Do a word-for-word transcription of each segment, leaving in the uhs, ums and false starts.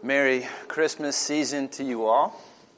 Merry Christmas season to you all.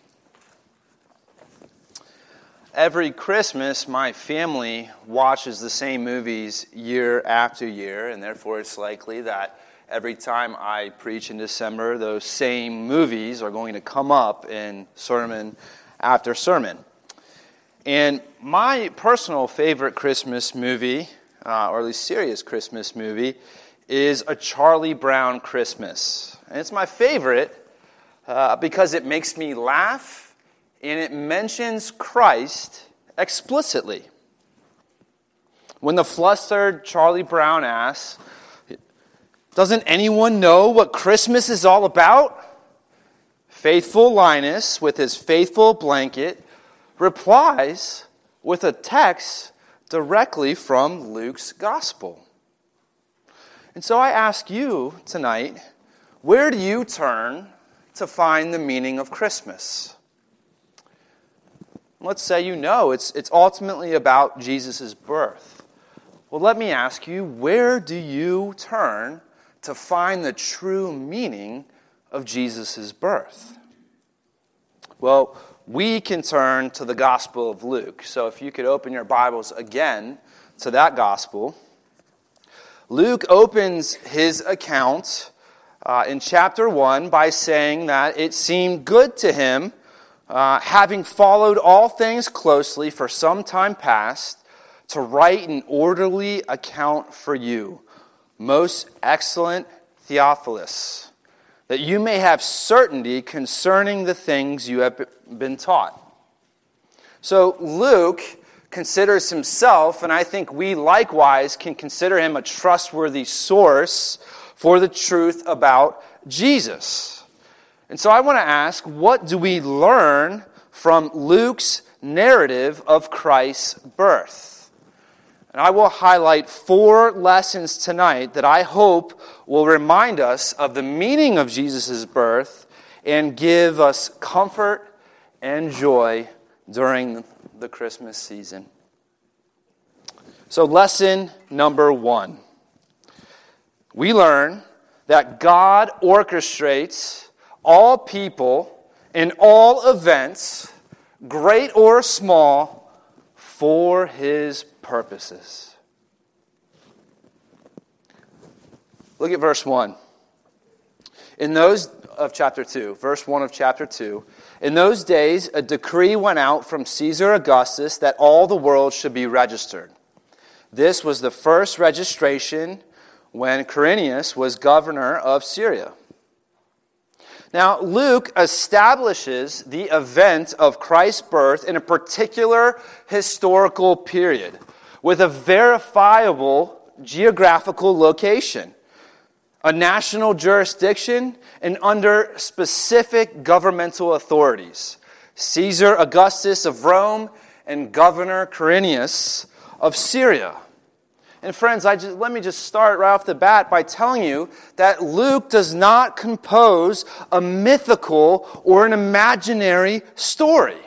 Every Christmas, my family watches the same movies year after year, and therefore it's likely that every time I preach in December, those same movies are going to come up in sermon after sermon. And my personal favorite Christmas movie, uh, or at least serious Christmas movie, is A Charlie Brown Christmas. And it's my favorite uh, because it makes me laugh and it mentions Christ explicitly. When the flustered Charlie Brown asks, "Doesn't anyone know what Christmas is all about?" Faithful Linus, with his faithful blanket, replies with a text directly from Luke's gospel. And so I ask you tonight, where do you turn to find the meaning of Christmas? Let's say you know it's, it's ultimately about Jesus' birth. Well, let me ask you, where do you turn to find the true meaning of Jesus' birth? Well, we can turn to the Gospel of Luke. So if you could open your Bibles again to that Gospel. Luke opens his account uh, in chapter one by saying that it seemed good to him, uh, having followed all things closely for some time past, to write an orderly account for you, most excellent Theophilus, that you may have certainty concerning the things you have been taught. So Luke considers himself, and I think we likewise can consider him a trustworthy source for the truth about Jesus. And so I want to ask, what do we learn from Luke's narrative of Christ's birth? And I will highlight four lessons tonight that I hope will remind us of the meaning of Jesus' birth and give us comfort and joy during the Christmas season. So lesson number one. We learn that God orchestrates all people and all events, great or small, for His purposes. Look at verse one. In those of chapter two, verse one of chapter two, in those days a decree went out from Caesar Augustus that all the world should be registered. This was the first registration when Quirinius was governor of Syria. Now, Luke establishes the event of Christ's birth in a particular historical period with a verifiable geographical location, a national jurisdiction, and under specific governmental authorities: Caesar Augustus of Rome and Governor Quirinius of Syria. And friends, I just, let me just start right off the bat by telling you that Luke does not compose a mythical or an imaginary story.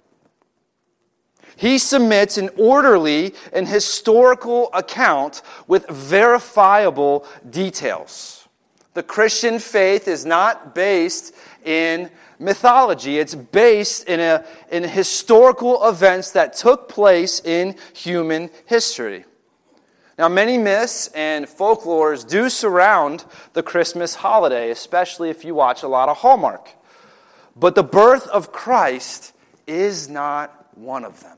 He submits an orderly and historical account with verifiable details. The Christian faith is not based in mythology. It's based in, a, in historical events that took place in human history. Now, many myths and folklores do surround the Christmas holiday, especially if you watch a lot of Hallmark. But the birth of Christ is not one of them.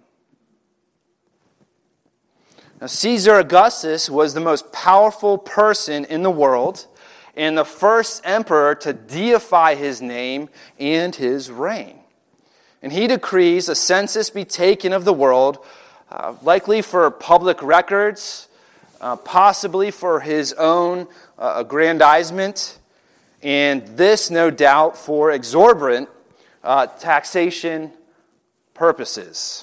Now, Caesar Augustus was the most powerful person in the world and the first emperor to deify his name and his reign. And he decrees a census be taken of the world, uh, likely for public records, Uh, possibly for his own uh, aggrandizement, and this, no doubt, for exorbitant uh, taxation purposes.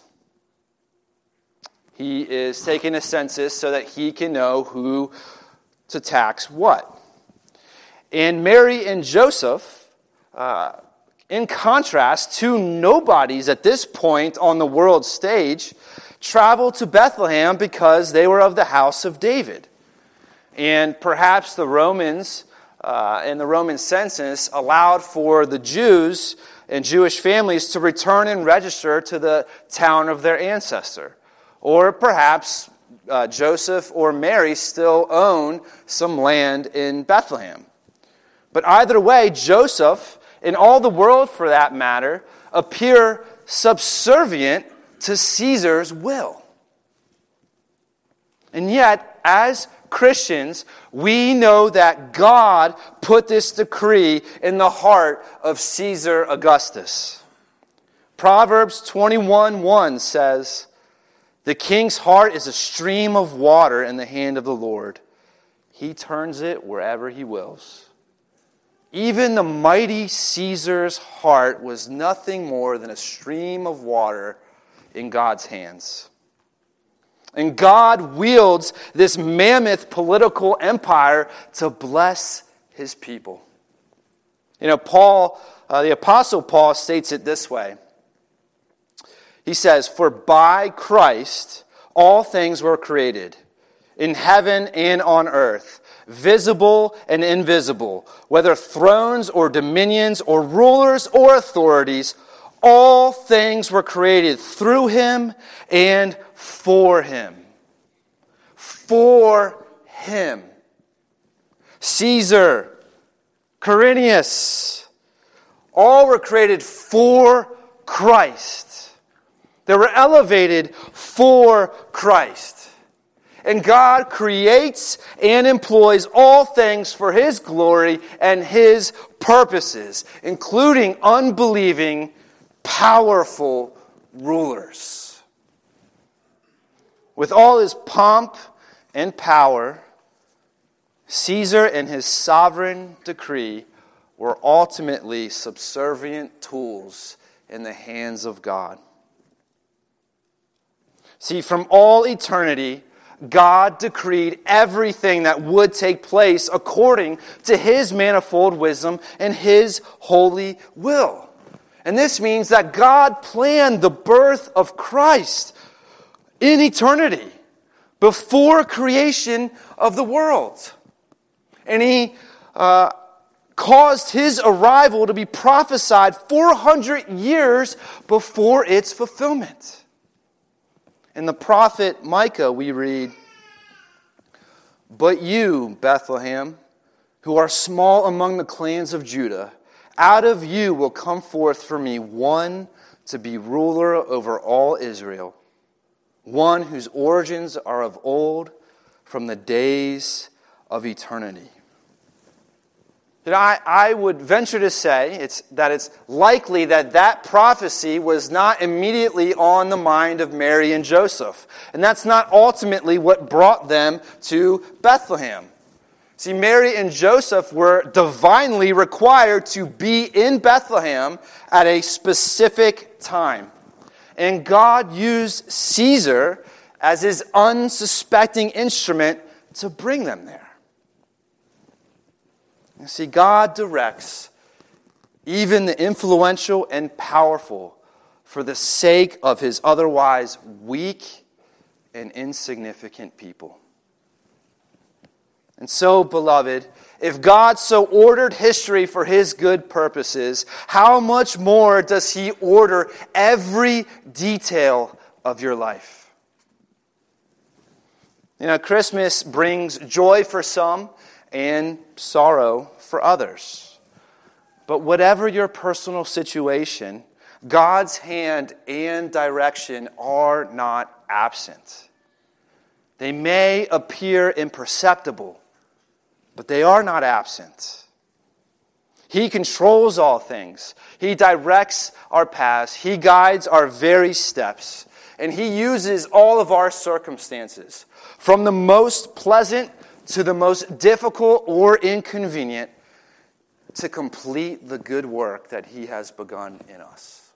He is taking a census so that he can know who to tax what. And Mary and Joseph, uh, in contrast, two nobodies at this point on the world stage, traveled to Bethlehem because they were of the house of David. And perhaps the Romans uh, in the Roman census allowed for the Jews and Jewish families to return and register to the town of their ancestor. Or perhaps uh, Joseph or Mary still own some land in Bethlehem. But either way, Joseph, and all the world for that matter, appear subservient to Caesar's will. And yet, as Christians, we know that God put this decree in the heart of Caesar Augustus. Proverbs twenty-one one says, "The king's heart is a stream of water in the hand of the Lord. He turns it wherever he wills." Even the mighty Caesar's heart was nothing more than a stream of water in God's hands. And God wields this mammoth political empire to bless his people. You know, Paul, uh, the Apostle Paul states it this way. He says, "For by Christ all things were created, in heaven and on earth, visible and invisible, whether thrones or dominions or rulers or authorities, all things were created through him and for him." For him. Caesar, Quirinius, all were created for Christ. They were elevated for Christ. And God creates and employs all things for his glory and his purposes, including unbelieving, powerful rulers. With all his pomp and power, Caesar and his sovereign decree were ultimately subservient tools in the hands of God. See, from all eternity, God decreed everything that would take place according to his manifold wisdom and his holy will. And this means that God planned the birth of Christ in eternity, before creation of the world. And he uh, caused his arrival to be prophesied four hundred years before its fulfillment. In the prophet Micah we read, "But you, Bethlehem, who are small among the clans of Judah, out of you will come forth for me one to be ruler over all Israel, one whose origins are of old, from the days of eternity." You know, I, I would venture to say it's, that it's likely that that prophecy was not immediately on the mind of Mary and Joseph. And that's not ultimately what brought them to Bethlehem. See, Mary and Joseph were divinely required to be in Bethlehem at a specific time. And God used Caesar as his unsuspecting instrument to bring them there. You see, God directs even the influential and powerful for the sake of his otherwise weak and insignificant people. And so, beloved, if God so ordered history for his good purposes, how much more does he order every detail of your life? You know, Christmas brings joy for some and sorrow for others. But whatever your personal situation, God's hand and direction are not absent. They may appear imperceptible, but they are not absent. He controls all things. He directs our paths. He guides our very steps. And he uses all of our circumstances, from the most pleasant to the most difficult or inconvenient, to complete the good work that he has begun in us.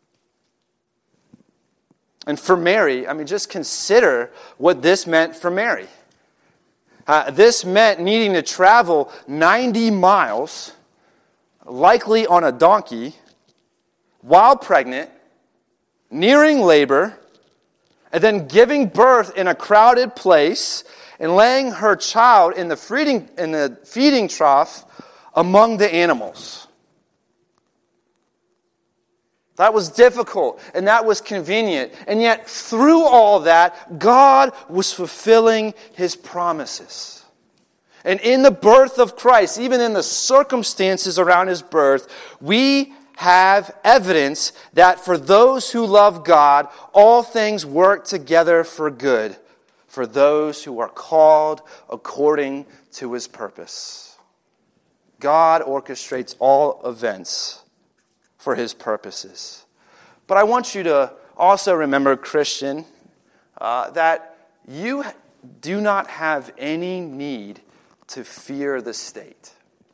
And for Mary, I mean, just consider what this meant for Mary. Uh, this meant needing to travel ninety miles, likely on a donkey, while pregnant, nearing labor, and then giving birth in a crowded place, and laying her child in the feeding, in the feeding trough among the animals. That was difficult, and that was convenient. And yet, through all that, God was fulfilling His promises. And in the birth of Christ, even in the circumstances around His birth, we have evidence that for those who love God, all things work together for good, for those who are called according to His purpose. God orchestrates all events for His purposes. But I want you to also remember, Christian, uh, that you do not have any need to fear the state.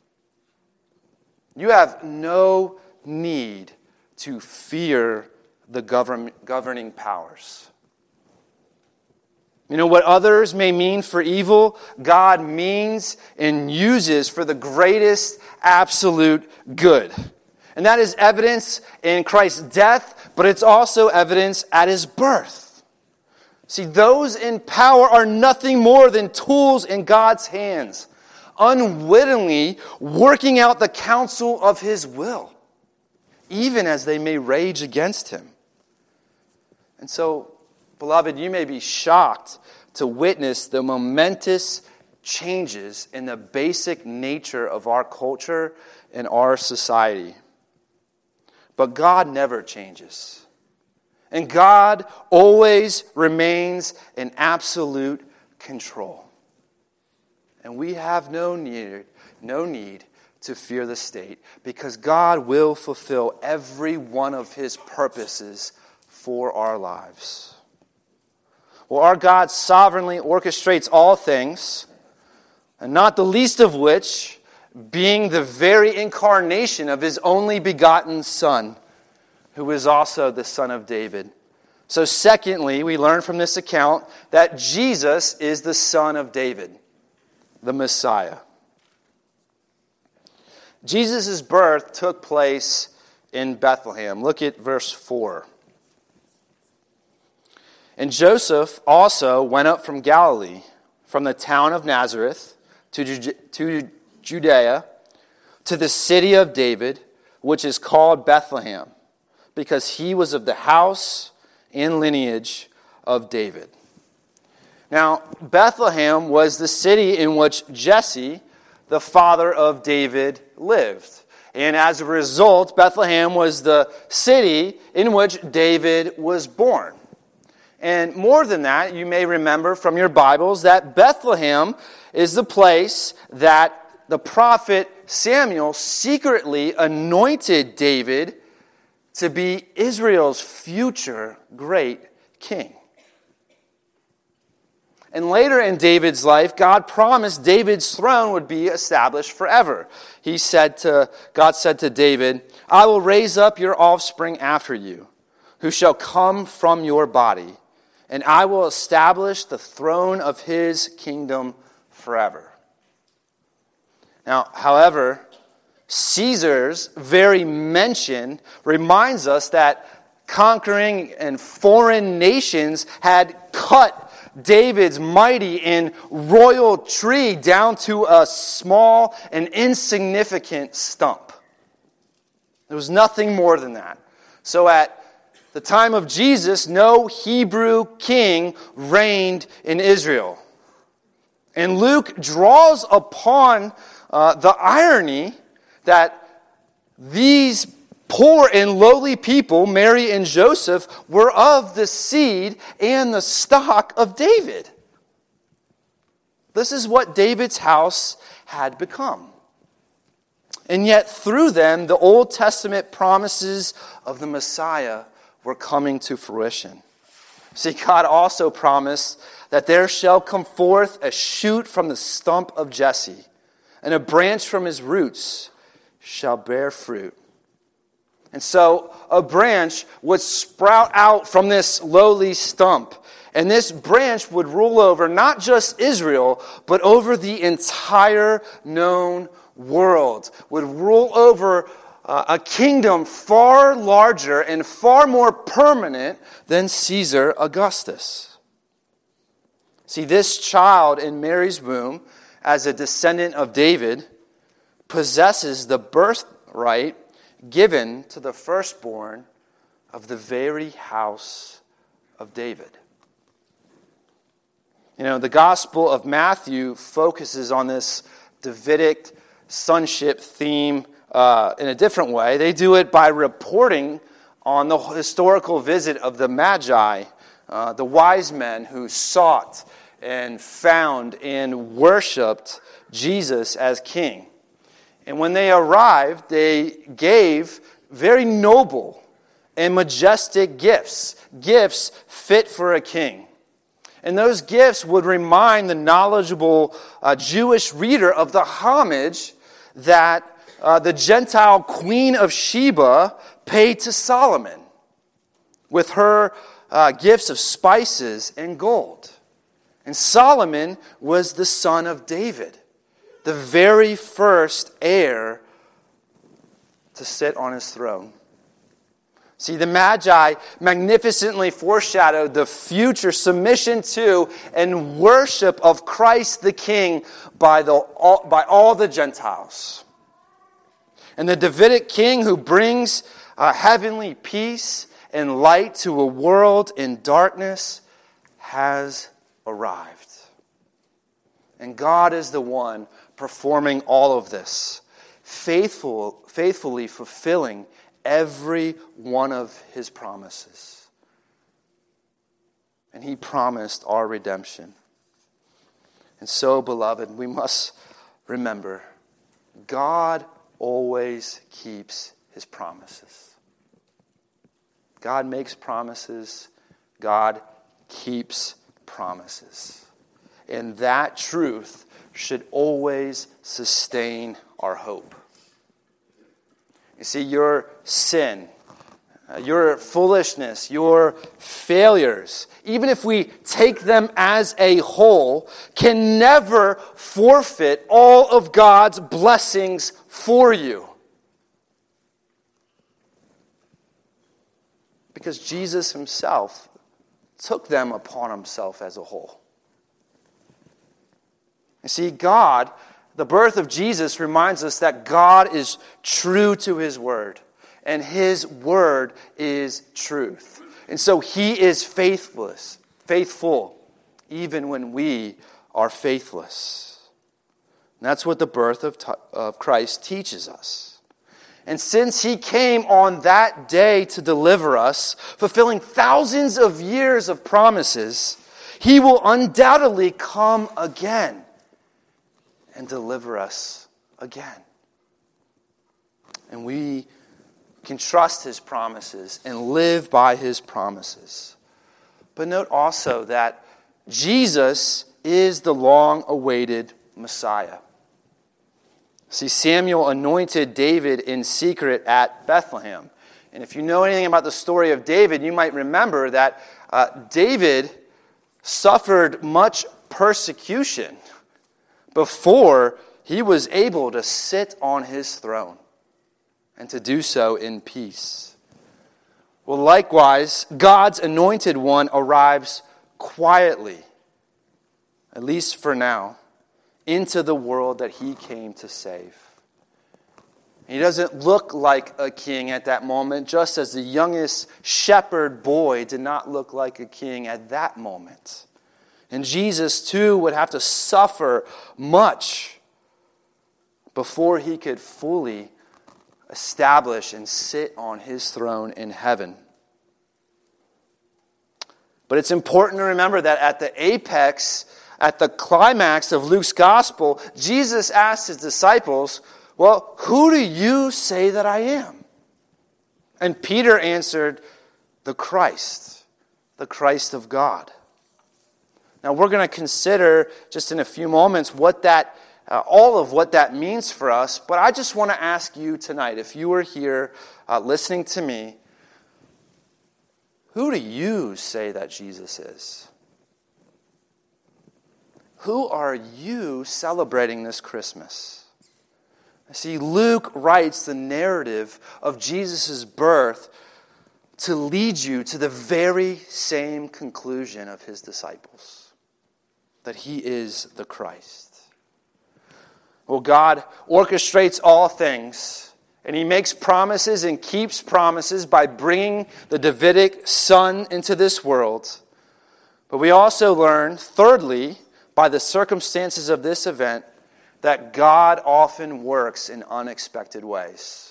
You have no need to fear the govern- governing powers. You know, what others may mean for evil, God means and uses for the greatest absolute good. And that is evidence in Christ's death, but it's also evidence at His birth. See, those in power are nothing more than tools in God's hands, unwittingly working out the counsel of His will, even as they may rage against Him. And so, beloved, you may be shocked to witness the momentous changes in the basic nature of our culture and our society. But God never changes. And God always remains in absolute control. And we have no need, no need to fear the state, because God will fulfill every one of His purposes for our lives. Well, our God sovereignly orchestrates all things, and not the least of which being the very incarnation of His only begotten Son, who is also the Son of David. So secondly, we learn from this account that Jesus is the Son of David, the Messiah. Jesus' birth took place in Bethlehem. Look at verse four. And Joseph also went up from Galilee, from the town of Nazareth to to Judea, to the city of David, which is called Bethlehem, because he was of the house and lineage of David. Now, Bethlehem was the city in which Jesse, the father of David, lived. And as a result, Bethlehem was the city in which David was born. And more than that, you may remember from your Bibles that Bethlehem is the place that the prophet Samuel secretly anointed David to be Israel's future great king. And later in David's life, God promised David's throne would be established forever. He said to, God said to David, "I will raise up your offspring after you, who shall come from your body, and I will establish the throne of his kingdom forever." Now, however, Caesar's very mention reminds us that conquering and foreign nations had cut David's mighty and royal tree down to a small and insignificant stump. There was nothing more than that. So at the time of Jesus, no Hebrew king reigned in Israel. And Luke draws upon uh, the irony that these poor and lowly people, Mary and Joseph, were of the seed and the stock of David. This is what David's house had become. And yet through them, the Old Testament promises of the Messiah were coming to fruition. See, God also promised that there shall come forth a shoot from the stump of Jesse, and a branch from his roots shall bear fruit. And so a branch would sprout out from this lowly stump. And this branch would rule over not just Israel, but over the entire known world. Would rule over uh, a kingdom far larger and far more permanent than Caesar Augustus. See, this child in Mary's womb, as a descendant of David, possesses the birthright given to the firstborn of the very house of David. You know, the Gospel of Matthew focuses on this Davidic sonship theme uh, in a different way. They do it by reporting on the historical visit of the Magi, uh, the wise men who sought and found and worshipped Jesus as king. And when they arrived, they gave very noble and majestic gifts, gifts fit for a king. And those gifts would remind the knowledgeable uh, Jewish reader of the homage that uh, the Gentile Queen of Sheba paid to Solomon with her uh, gifts of spices and gold. And Solomon was the son of David, the very first heir to sit on his throne. See, the Magi magnificently foreshadowed the future submission to and worship of Christ the King by, the, all, by all the Gentiles. And the Davidic king who brings uh, heavenly peace and light to a world in darkness has arrived. And God is the one performing all of this, faithful, faithfully fulfilling every one of his promises. And he promised our redemption. And so, beloved, we must remember, God always keeps his promises. God makes promises. God keeps promises. And that truth should always sustain our hope. You see, your sin, uh, your foolishness, your failures, even if we take them as a whole, can never forfeit all of God's blessings for you. Because Jesus himself took them upon himself as a whole. You see, God, the birth of Jesus reminds us that God is true to his word, and his word is truth. And so he is faithless, faithful, even when we are faithless. And that's what the birth of, of Christ teaches us. And since he came on that day to deliver us, fulfilling thousands of years of promises, he will undoubtedly come again and deliver us again. And we can trust his promises and live by his promises. But note also that Jesus is the long-awaited Messiah. See, Samuel anointed David in secret at Bethlehem. And if you know anything about the story of David, you might remember that uh, David suffered much persecution before he was able to sit on his throne and to do so in peace. Well, likewise, God's anointed one arrives quietly, at least for now, into the world that he came to save. He doesn't look like a king at that moment, just as the youngest shepherd boy did not look like a king at that moment. And Jesus, too, would have to suffer much before he could fully establish and sit on his throne in heaven. But it's important to remember that at the apex, at the climax of Luke's gospel, Jesus asked his disciples, well, who do you say that I am? And Peter answered, the Christ, the Christ of God. Now, we're going to consider just in a few moments what that, uh, all of what that means for us. But I just want to ask you tonight, if you are here uh, listening to me, who do you say that Jesus is? Who are you celebrating this Christmas? See, Luke writes the narrative of Jesus' birth to lead you to the very same conclusion of his disciples, that he is the Christ. Well, God orchestrates all things, and he makes promises and keeps promises by bringing the Davidic son into this world. But we also learn, thirdly, by the circumstances of this event, that God often works in unexpected ways.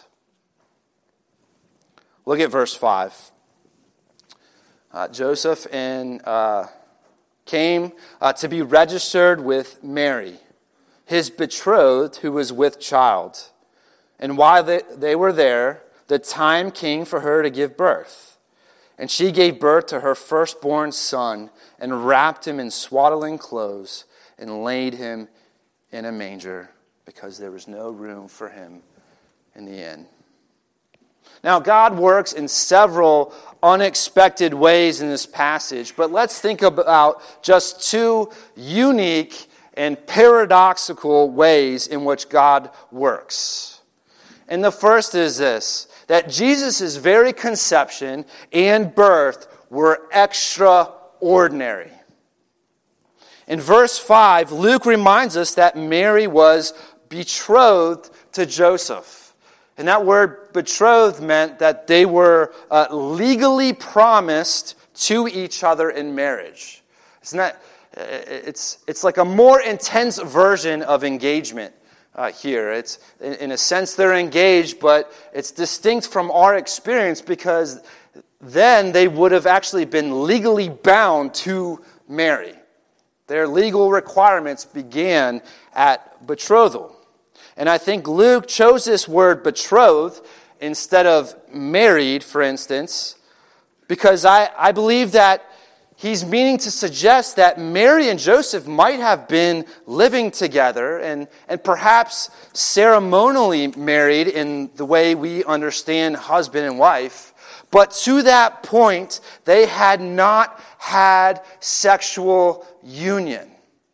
Look at verse five. Uh, Joseph and uh, came uh, to be registered with Mary, his betrothed, who was with child. And while they, they were there, the time came for her to give birth. And she gave birth to her firstborn son, and wrapped him in swaddling clothes, and laid him in a manger, because there was no room for him in the inn. Now, God works in several unexpected ways in this passage, but let's think about just two unique and paradoxical ways in which God works. And the first is this, that Jesus' very conception and birth were extraordinary. In verse five, Luke reminds us that Mary was betrothed to Joseph. And that word betrothed meant that they were uh, legally promised to each other in marriage. Isn't that, it's, it's like a more intense version of engagement uh, here. It's, in, in a sense, they're engaged, but it's distinct from our experience because then they would have actually been legally bound to marry. Their legal requirements began at betrothal. And I think Luke chose this word betrothed instead of married, for instance, because I, I believe that he's meaning to suggest that Mary and Joseph might have been living together and, and perhaps ceremonially married in the way we understand husband and wife. But to that point, they had not had sexual union.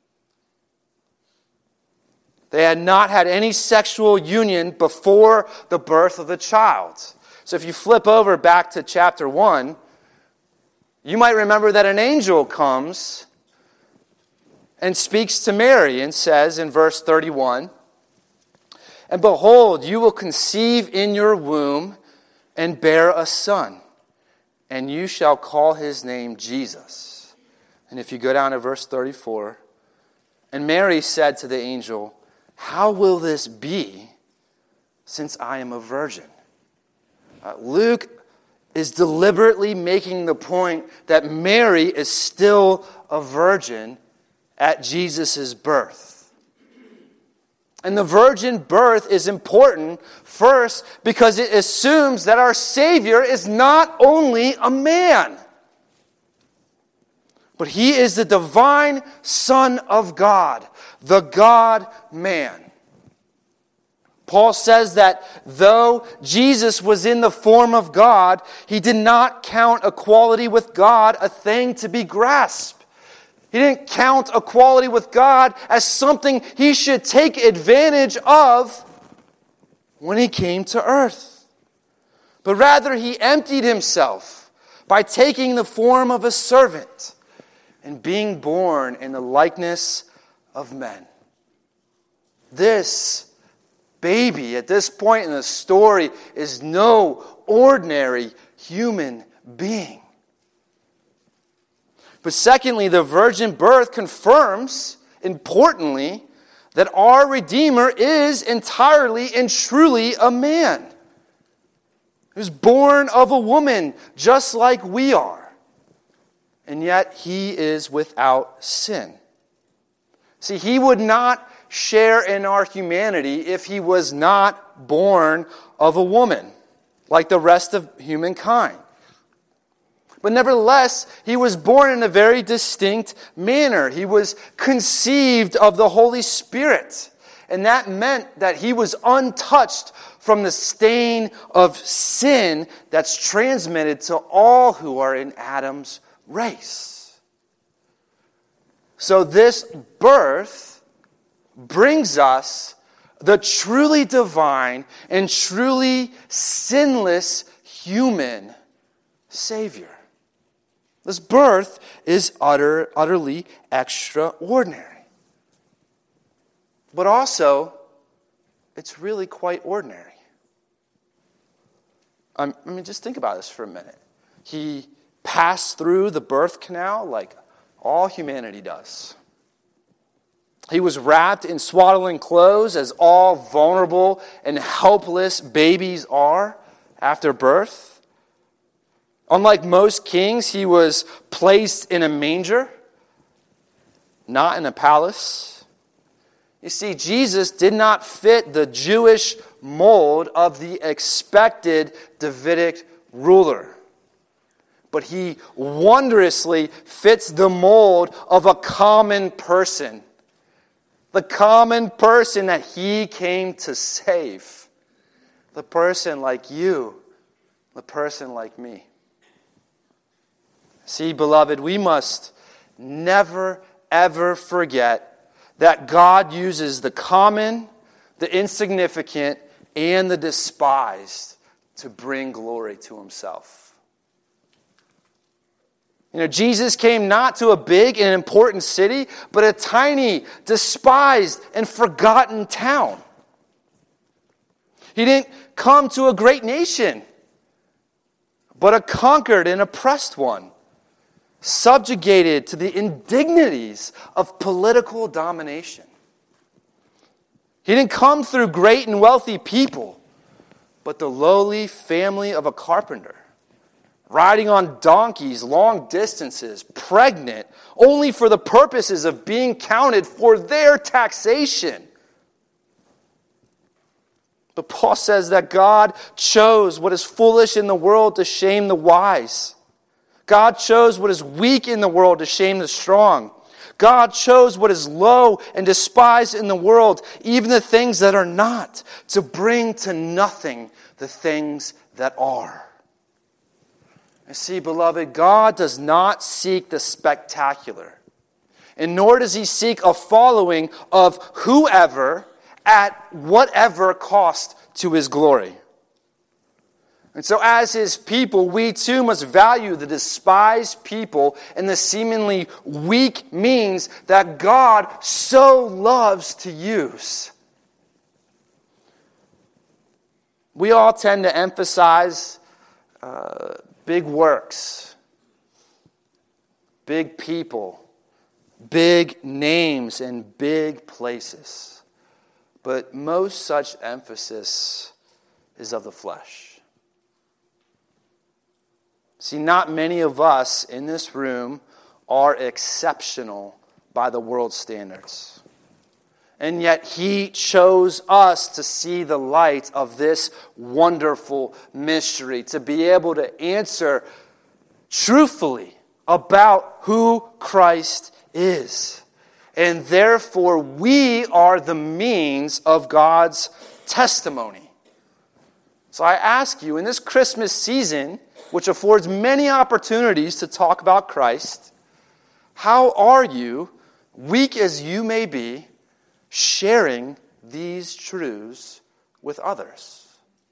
They had not had any sexual union before the birth of the child. So if you flip over back to chapter one, you might remember that an angel comes and speaks to Mary and says in verse thirty-one, "And behold, you will conceive in your womb and bear a son, and you shall call his name Jesus." And if you go down to verse thirty-four, "And Mary said to the angel, 'How will this be, since I am a virgin?'" Uh, Luke is deliberately making the point that Mary is still a virgin at Jesus' birth. And the virgin birth is important, first, because it assumes that our Savior is not only a man, but he is the divine Son of God, the God-man. Paul says that though Jesus was in the form of God, he did not count equality with God a thing to be grasped. He didn't count equality with God as something he should take advantage of when he came to earth. But rather, he emptied himself by taking the form of a servant and being born in the likeness of men. This baby at this point in the story is no ordinary human being. But secondly, the virgin birth confirms, importantly, that our Redeemer is entirely and truly a man. He was born of a woman just like we are. And yet he is without sin. See, he would not share in our humanity if he was not born of a woman, like the rest of humankind. But nevertheless, he was born in a very distinct manner. He was conceived of the Holy Spirit. And that meant that he was untouched from the stain of sin that's transmitted to all who are in Adam's race. So this birth brings us the truly divine and truly sinless human Savior. This birth is utter, utterly extraordinary. But also, it's really quite ordinary. I mean, just think about this for a minute. He passed through the birth canal like all humanity does. He was wrapped in swaddling clothes as all vulnerable and helpless babies are after birth. Unlike most kings, he was placed in a manger, not in a palace. You see, Jesus did not fit the Jewish mold of the expected Davidic ruler, but he wondrously fits the mold of a common person. The common person that he came to save. The person like you. The person like me. See, beloved, we must never, ever forget that God uses the common, the insignificant, and the despised to bring glory to himself. You know, Jesus came not to a big and important city, but a tiny, despised, and forgotten town. He didn't come to a great nation, but a conquered and oppressed one, subjugated to the indignities of political domination. He didn't come through great and wealthy people, but the lowly family of a carpenter, riding on donkeys long distances, pregnant, only for the purposes of being counted for their taxation. But Paul says that God chose what is foolish in the world to shame the wise. God chose what is weak in the world to shame the strong. God chose what is low and despised in the world, even the things that are not, to bring to nothing the things that are. You see, beloved, God does not seek the spectacular, and nor does he seek a following of whoever at whatever cost to his glory. And so as his people, we too must value the despised people and the seemingly weak means that God so loves to use. We all tend to emphasize uh, big works, big people, big names, and big places. But most such emphasis is of the flesh. See, not many of us in this room are exceptional by the world's standards. And yet he chose us to see the light of this wonderful mystery, to be able to answer truthfully about who Christ is. And therefore, we are the means of God's testimony. So I ask you, in this Christmas season, which affords many opportunities to talk about Christ, how are you, weak as you may be, sharing these truths with others?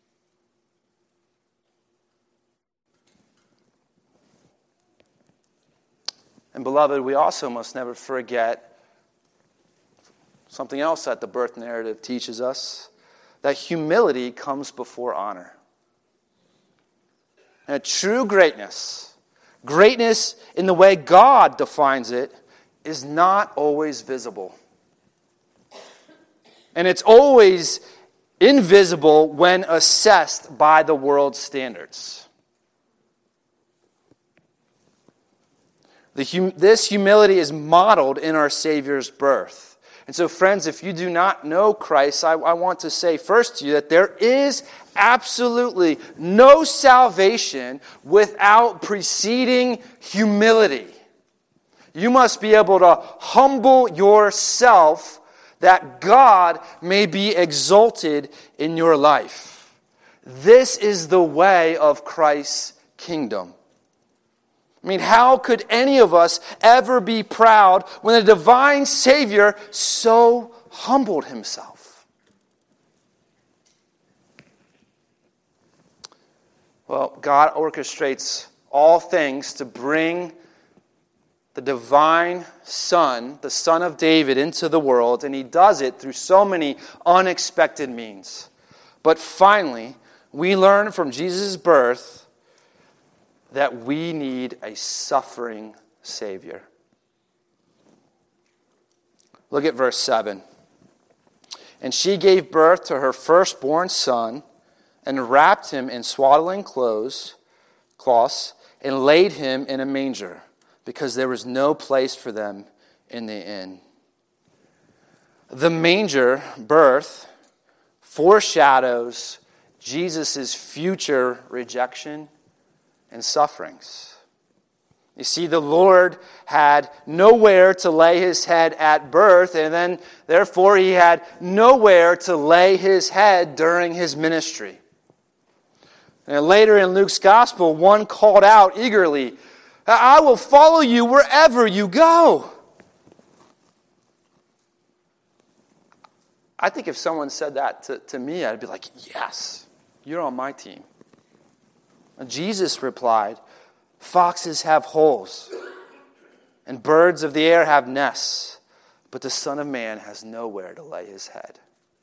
And beloved, we also must never forget something else that the birth narrative teaches us, that humility comes before honor. And true greatness, greatness in the way God defines it, is not always visible. And it's always invisible when assessed by the world's standards. The hum- this humility is modeled in our Savior's birth. And so, friends, if you do not know Christ, I, I want to say first to you that there is absolutely no salvation without preceding humility. You must be able to humble yourself that God may be exalted in your life. This is the way of Christ's kingdom. I mean, how could any of us ever be proud when the divine Savior so humbled himself? Well, God orchestrates all things to bring the divine Son, the Son of David, into the world, and he does it through so many unexpected means. But finally, we learn from Jesus' birth that we need a suffering Savior. Look at verse seven. And she gave birth to her firstborn son, and wrapped him in swaddling clothes, cloths, and laid him in a manger, because there was no place for them in the inn. The manger birth foreshadows Jesus' future rejection and sufferings. You see, the Lord had nowhere to lay his head at birth, and then, therefore, he had nowhere to lay his head during his ministry. And later in Luke's gospel, one called out eagerly, I will follow you wherever you go. I think if someone said that to, to me, I'd be like, yes, you're on my team. And Jesus replied, foxes have holes, and birds of the air have nests, but the Son of Man has nowhere to lay his head.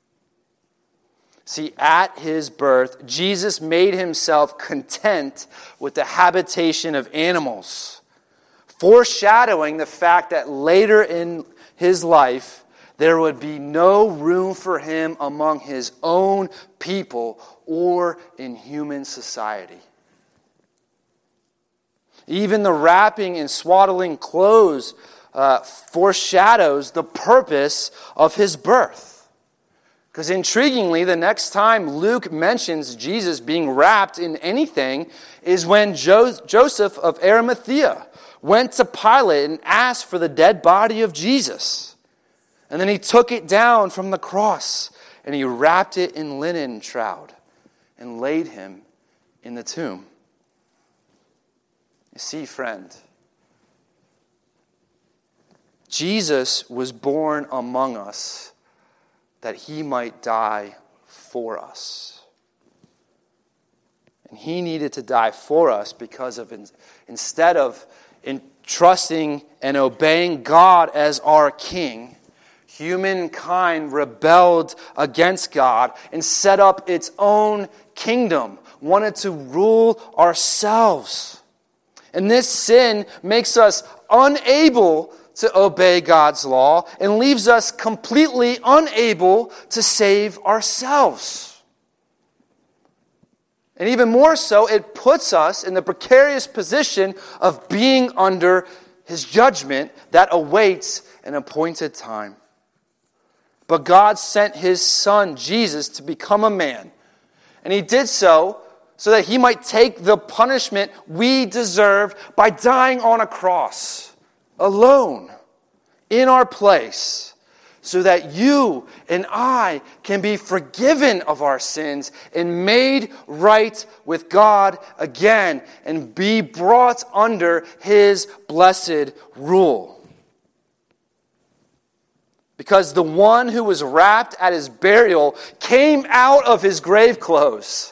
See, at his birth, Jesus made himself content with the habitation of animals, foreshadowing the fact that later in his life, there would be no room for him among his own people or in human society. Even the wrapping in swaddling clothes uh, foreshadows the purpose of his birth. Because intriguingly, the next time Luke mentions Jesus being wrapped in anything is when jo- Joseph of Arimathea went to Pilate and asked for the dead body of Jesus. And then he took it down from the cross and he wrapped it in linen shroud and laid him in the tomb. You see, friend, Jesus was born among us that he might die for us. And he needed to die for us because of instead of entrusting and obeying God as our king, humankind rebelled against God and set up its own kingdom, wanted to rule ourselves. And this sin makes us unable to obey God's law and leaves us completely unable to save ourselves. And even more so, it puts us in the precarious position of being under his judgment that awaits an appointed time. But God sent his Son, Jesus, to become a man. And he did so so that he might take the punishment we deserved by dying on a cross, alone, in our place, so that you and I can be forgiven of our sins and made right with God again and be brought under his blessed rule. Because the one who was wrapped at his burial came out of his grave clothes.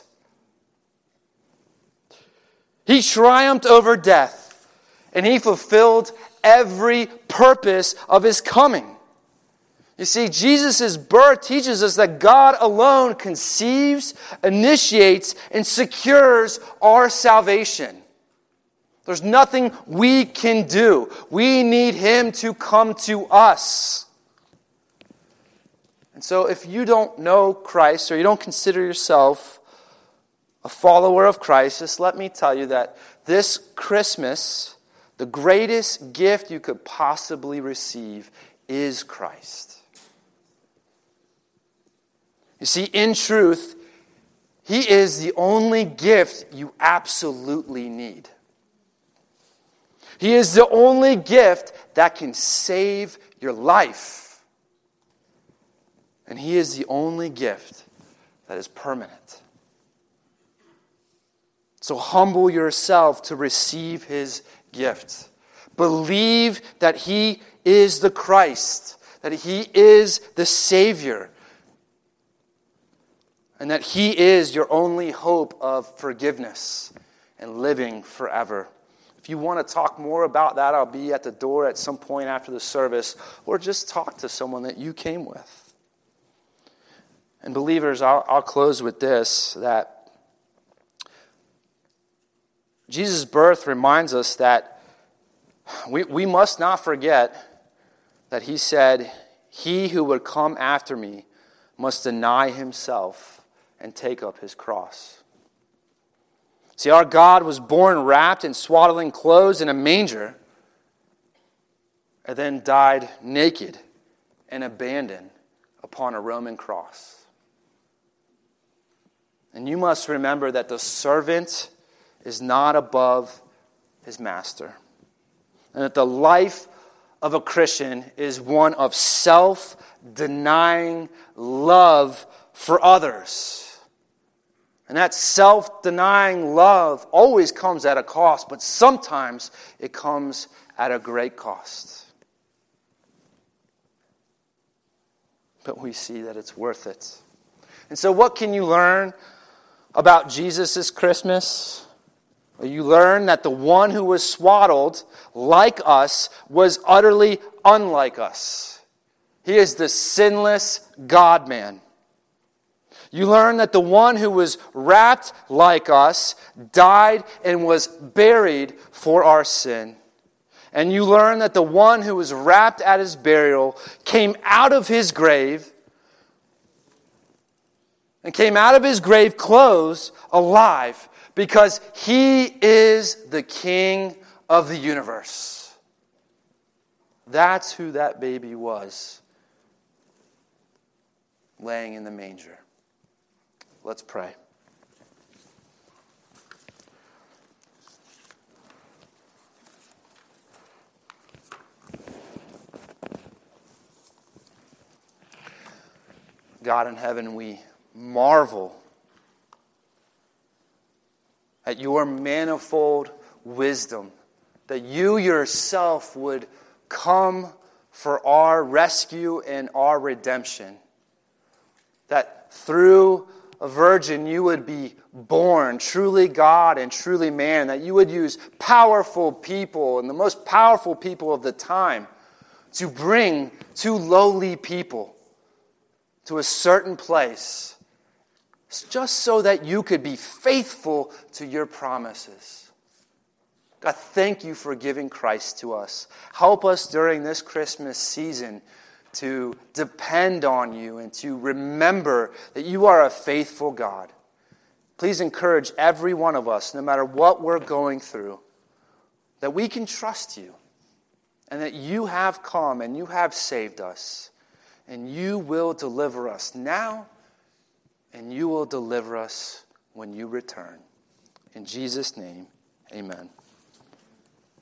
He triumphed over death, and he fulfilled every purpose of his coming. You see, Jesus' birth teaches us that God alone conceives, initiates, and secures our salvation. There's nothing we can do. We need him to come to us. And so if you don't know Christ or you don't consider yourself a follower of Christ, just let me tell you that this Christmas, the greatest gift you could possibly receive is Christ. You see, in truth, he is the only gift you absolutely need. He is the only gift that can save your life. And he is the only gift that is permanent. So humble yourself to receive his gift. Believe that he is the Christ, that he is the Savior, and that he is your only hope of forgiveness and living forever. If you want to talk more about that, I'll be at the door at some point after the service, or just talk to someone that you came with. And believers, I'll, I'll close with this, that Jesus' birth reminds us that we, we must not forget that he said, "He who would come after me must deny himself and take up his cross." See, our God was born wrapped in swaddling clothes in a manger, and then died naked and abandoned upon a Roman cross. And you must remember that the servant is not above his master, and that the life of a Christian is one of self-denying love for others. And that self-denying love always comes at a cost, but sometimes it comes at a great cost. But we see that it's worth it. And so what can you learn about Jesus' Christmas? Well, you learn that the one who was swaddled like us was utterly unlike us. He is the sinless God-man. You learn that the one who was wrapped like us died and was buried for our sin. And you learn that the one who was wrapped at his burial came out of his grave and came out of his grave clothes alive, because he is the King of the universe. That's who that baby was, laying in the manger. Let's pray. God in heaven, we marvel at your manifold wisdom, that you yourself would come for our rescue and our redemption, that through a virgin you would be born, truly God and truly man, that you would use powerful people and the most powerful people of the time to bring two lowly people to a certain place, just so that you could be faithful to your promises. God, thank you for giving Christ to us. Help us during this Christmas season to depend on you and to remember that you are a faithful God. Please encourage every one of us, no matter what we're going through, that we can trust you and that you have come and you have saved us, and you will deliver us now, and you will deliver us when you return. In Jesus' name, amen.